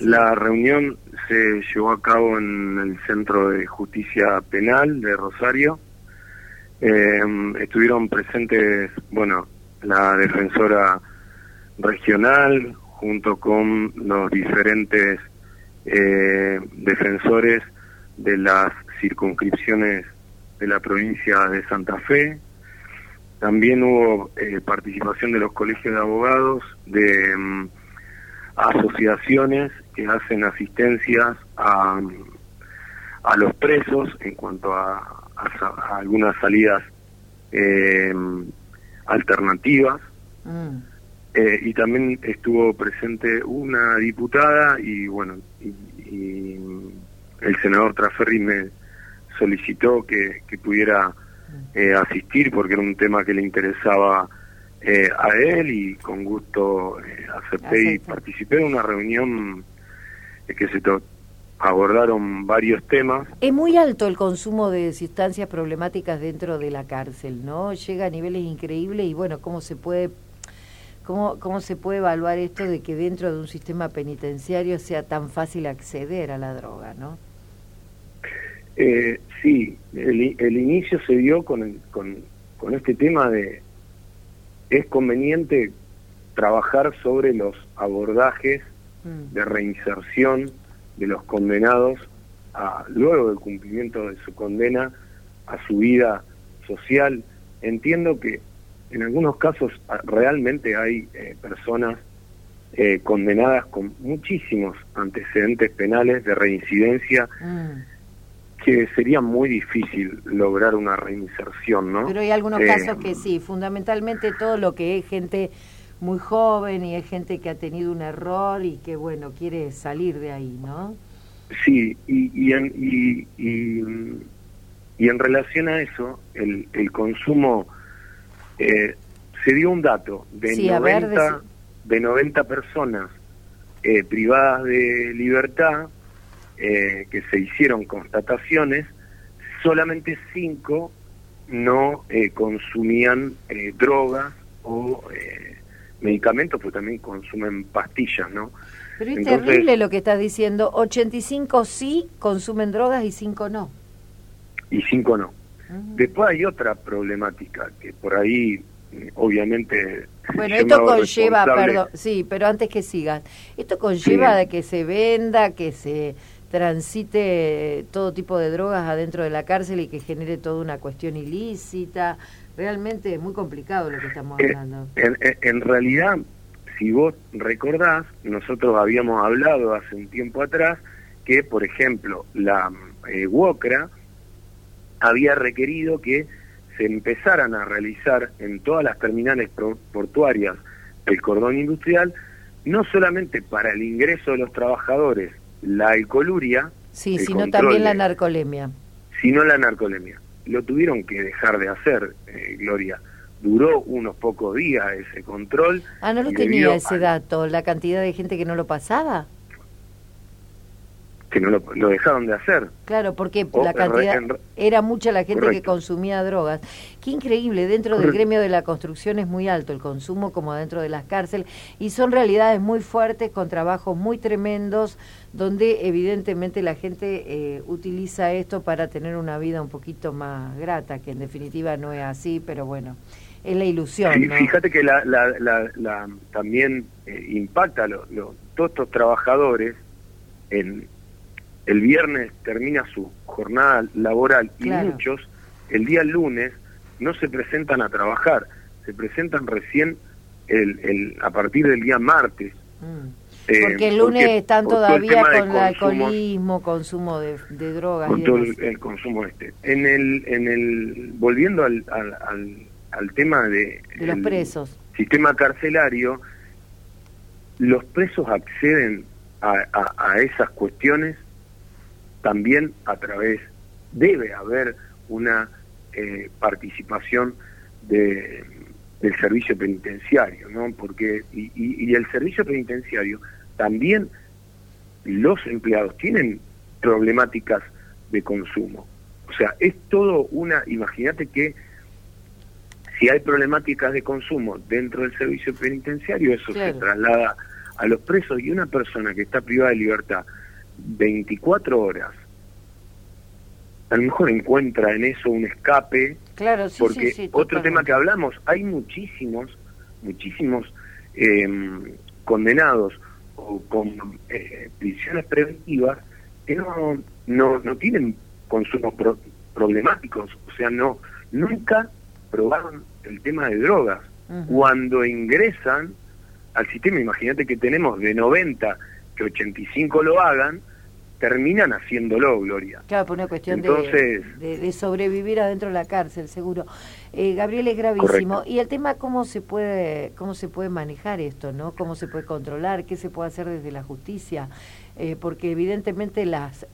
La reunión se llevó a cabo en el Centro de Justicia Penal de Rosario. Estuvieron presentes, la defensora regional junto con los diferentes defensores de las circunscripciones de la provincia de Santa Fe. También hubo participación de los colegios de abogados, de asociaciones que hacen asistencias a los presos en cuanto a algunas salidas alternativas. Y también estuvo presente una diputada y el senador Traferri me solicitó que pudiera asistir porque era un tema que le interesaba a él, y con gusto acepté y participé en una reunión que se abordaron varios temas. Es muy alto el consumo de sustancias problemáticas dentro de la cárcel, ¿no? Llega a niveles increíbles y ¿cómo se puede evaluar esto de que dentro de un sistema penitenciario sea tan fácil acceder a la droga, ¿no? Sí, el inicio se dio con este tema de es conveniente trabajar sobre los abordajes de reinserción de los condenados luego del cumplimiento de su condena a su vida social. Entiendo que en algunos casos realmente hay personas condenadas con muchísimos antecedentes penales de reincidencia, que sería muy difícil lograr una reinserción, ¿no? Pero hay algunos casos que sí, fundamentalmente todo lo que es gente muy joven y es gente que ha tenido un error y que, quiere salir de ahí, ¿no? Sí, y en relación a eso, el consumo, se dio un dato de 90 personas privadas de libertad, que se hicieron constataciones, solamente 5 no consumían drogas o medicamentos, pues también consumen pastillas, ¿no? Pero es terrible lo que estás diciendo. 85 sí consumen drogas y 5 no. Y 5 no. Después hay otra problemática que por ahí, obviamente... Bueno, esto conlleva, perdón, sí, pero antes que sigas, esto conlleva de que se venda, que se transite todo tipo de drogas adentro de la cárcel y que genere toda una cuestión ilícita. Realmente es muy complicado lo que estamos hablando. En realidad, si vos recordás, nosotros habíamos hablado hace un tiempo atrás que, por ejemplo, la UOCRA había requerido que se empezaran a realizar en todas las terminales portuarias del cordón industrial, no solamente para el ingreso de los trabajadores, la alcoholuria, sino también la narcolemia. Sino la narcolemia. Lo tuvieron que dejar de hacer, Gloria. Duró unos pocos días ese control. No lo tenía ese dato, la cantidad de gente que no lo pasaba. Que no lo dejaron de hacer. Claro, porque la cantidad era mucha la gente que consumía drogas. Qué increíble, dentro del gremio de la construcción es muy alto el consumo, como dentro de las cárceles, y son realidades muy fuertes, con trabajos muy tremendos, donde evidentemente la gente utiliza esto para tener una vida un poquito más grata, que en definitiva no es así, pero es la ilusión, sí, ¿no? Fíjate que también impacta todos estos trabajadores. El viernes termina su jornada laboral y muchos el día lunes no se presentan a trabajar, se presentan recién a partir del día martes. Porque el lunes están todavía con el alcoholismo, consumo de drogas. Con todo el consumo volviendo al tema de los presos. Sistema carcelario, los presos acceden a esas cuestiones también debe haber una participación del servicio penitenciario, ¿no? Porque y el servicio penitenciario también, los empleados tienen problemáticas de consumo. O sea, es todo imagínate que si hay problemáticas de consumo dentro del servicio penitenciario, eso se traslada a los presos, y una persona que está privada de libertad 24 horas, a lo mejor encuentra en eso un escape. Claro, sí, porque sí, otro tema que hablamos, hay muchísimos condenados o con prisiones preventivas que no tienen consumos problemáticos, o sea, nunca probaron el tema de drogas. Cuando ingresan al sistema, imagínate que tenemos de 90 que 85 lo hagan, terminan haciéndolo, Gloria. Claro, por una cuestión de sobrevivir adentro de la cárcel, seguro. Gabriel, es gravísimo. Correcto. Y el tema, ¿cómo se puede manejar esto, no? ¿Cómo se puede controlar? ¿Qué se puede hacer desde la justicia? Porque evidentemente las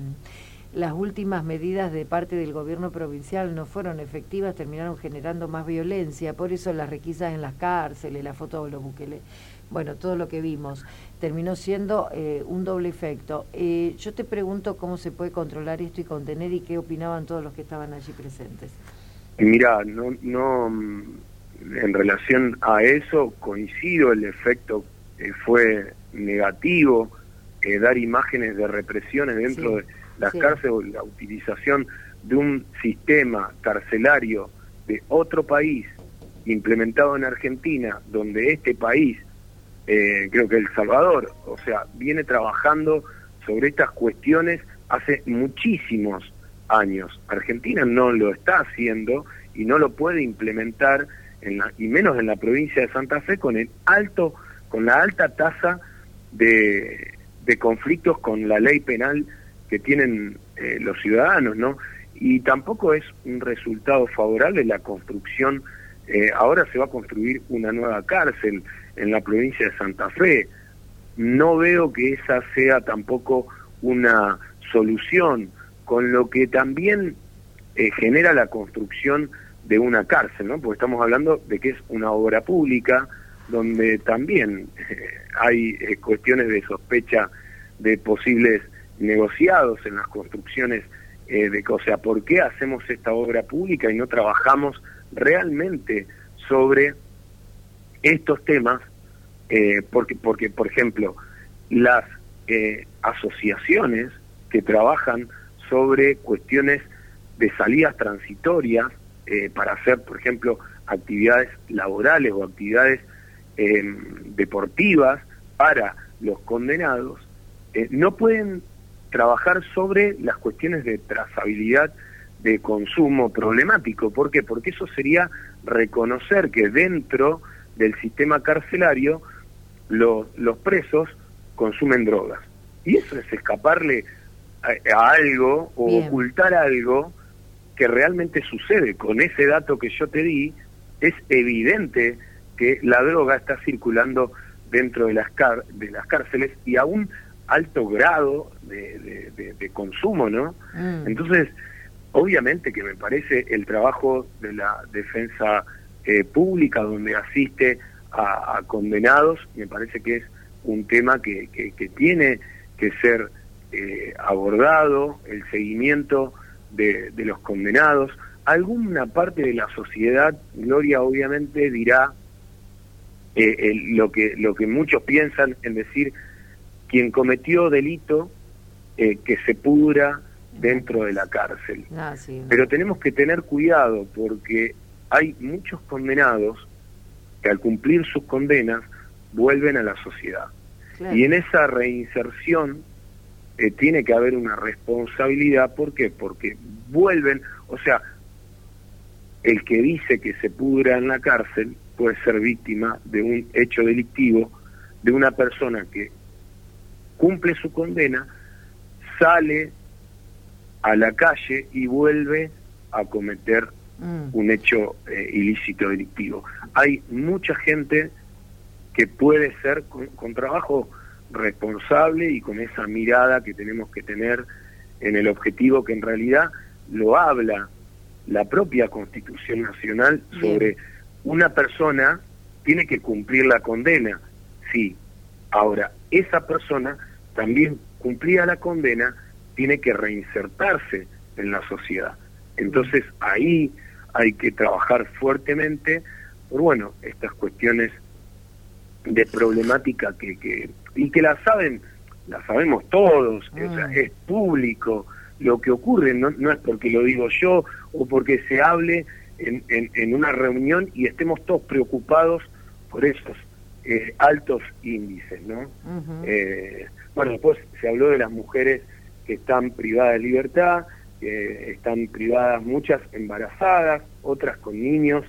últimas medidas de parte del gobierno provincial no fueron efectivas, terminaron generando más violencia, por eso las requisas en las cárceles, la foto de los Bukele, bueno, todo lo que vimos, terminó siendo un doble efecto. Yo te pregunto cómo se puede controlar esto y contener, y qué opinaban todos los que estaban allí presentes. Mira, en relación a eso coincido, el efecto fue negativo, dar imágenes de represiones dentro de las cárceles, la utilización de un sistema carcelario de otro país implementado en Argentina, donde este país, creo que El Salvador, o sea, viene trabajando sobre estas cuestiones hace muchísimos años. Argentina no lo está haciendo y no lo puede implementar, y menos en la provincia de Santa Fe, con la alta tasa de conflictos con la ley penal que tienen los ciudadanos, ¿no? Y tampoco es un resultado favorable la construcción. Ahora se va a construir una nueva cárcel en la provincia de Santa Fe. No veo que esa sea tampoco una solución, con lo que también genera la construcción de una cárcel, ¿no? Porque estamos hablando de que es una obra pública, donde también hay cuestiones de sospecha de posibles negociados en las construcciones, o sea, ¿por qué hacemos esta obra pública y no trabajamos realmente sobre estos temas? Porque por ejemplo, las asociaciones que trabajan sobre cuestiones de salidas transitorias para hacer, por ejemplo, actividades laborales o actividades deportivas para los condenados, no pueden trabajar sobre las cuestiones de trazabilidad de consumo problemático. ¿Por qué? Porque eso sería reconocer que dentro del sistema carcelario los presos consumen drogas. Y eso es escaparle a algo o Bien. Ocultar algo que realmente sucede. Con ese dato que yo te di, es evidente que la droga está circulando dentro de las cárceles, y a un alto grado de consumo, ¿no? Entonces, obviamente que me parece el trabajo de la defensa pública, donde asiste a condenados, me parece que es un tema que tiene que ser abordado, el seguimiento de los condenados. Alguna parte de la sociedad, Gloria, obviamente dirá lo que muchos piensan, en decir, quien cometió delito, que se pudra dentro de la cárcel. Pero tenemos que tener cuidado, porque hay muchos condenados que al cumplir sus condenas vuelven a la sociedad. Claro. Y en esa reinserción tiene que haber una responsabilidad. ¿Por qué? Porque vuelven, o sea, el que dice que se pudra en la cárcel puede ser víctima de un hecho delictivo, de una persona que cumple su condena, sale a la calle y vuelve a cometer un hecho ilícito delictivo. Hay mucha gente que puede ser con trabajo responsable y con esa mirada que tenemos que tener en el objetivo, que en realidad lo habla la propia Constitución Nacional sobre una persona tiene que cumplir la condena. Sí, ahora esa persona también, cumplida la condena, tiene que reinsertarse en la sociedad. Entonces ahí hay que trabajar fuertemente por, bueno, estas cuestiones problemática y que la sabemos todos, o sea, es público. Lo que ocurre no es porque lo digo yo o porque se hable en una reunión y estemos todos preocupados por esos altos índices, ¿no? Bueno, después se habló de las mujeres que están privadas de libertad, están privadas, muchas embarazadas, otras con niños,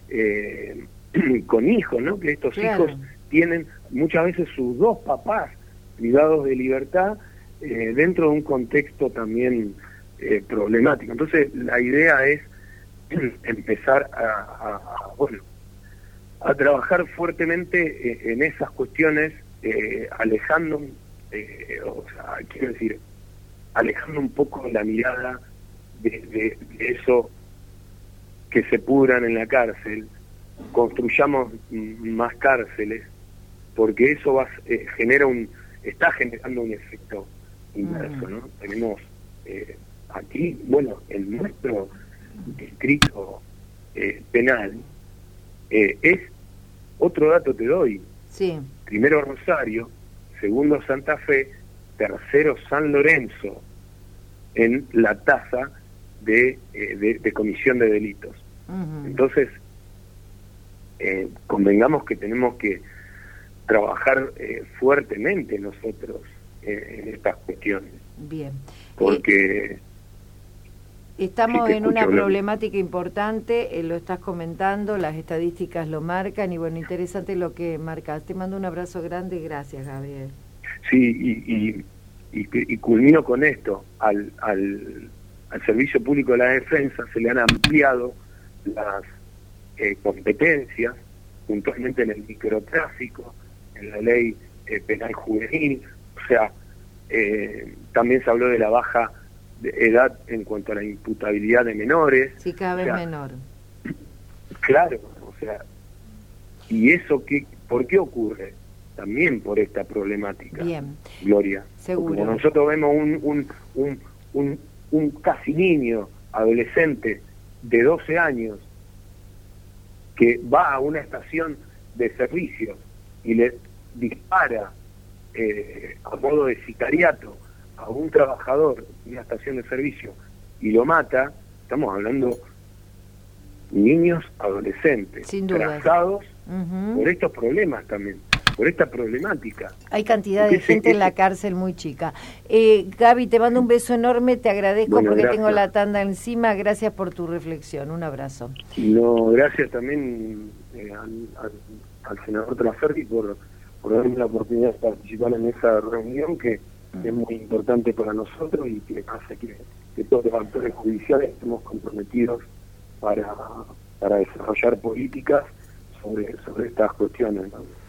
con hijos, ¿no? Que estos hijos tienen muchas veces sus dos papás privados de libertad dentro de un contexto también problemático. Entonces la idea es empezar a trabajar fuertemente en esas cuestiones, alejando un poco la mirada de eso, que se pudran en la cárcel, construyamos más cárceles, porque eso está generando un efecto inverso, ¿no? Tenemos aquí, bueno, en nuestro distrito penal, es otro dato te doy. Sí. Primero Rosario, segundo Santa Fe, tercero San Lorenzo en la tasa de comisión de delitos. Entonces, convengamos que tenemos que trabajar fuertemente nosotros en estas cuestiones. Bien. Porque estamos en una problemática importante, lo estás comentando, las estadísticas lo marcan, y bueno, interesante lo que marcas. Te mando un abrazo grande, gracias, Gabriel. Sí, y culmino con esto. Al Servicio Público de la Defensa se le han ampliado las competencias, puntualmente en el microtráfico, en la ley penal juvenil, o sea, también se habló de la baja de edad en cuanto a la imputabilidad de menores. Sí, cada vez menor. Claro, o sea, ¿y eso por qué ocurre? También por esta problemática. Bien. Gloria. Seguro. Como nosotros vemos un casi niño, adolescente de 12 años, que va a una estación de servicio y le dispara a modo de sicariato a un trabajador de una estación de servicio y lo mata, estamos hablando niños adolescentes, trazados por estos problemas también, por esta problemática. Hay cantidad de gente en la cárcel muy chica. Gaby, te mando un beso enorme, te agradezco porque gracias. Tengo la tanda encima, gracias por tu reflexión, un abrazo. No, gracias también al senador Traferri por darme la oportunidad de participar en esa reunión que es muy importante para nosotros y que hace que todos los actores judiciales estemos comprometidos para desarrollar políticas sobre estas cuestiones, ¿no?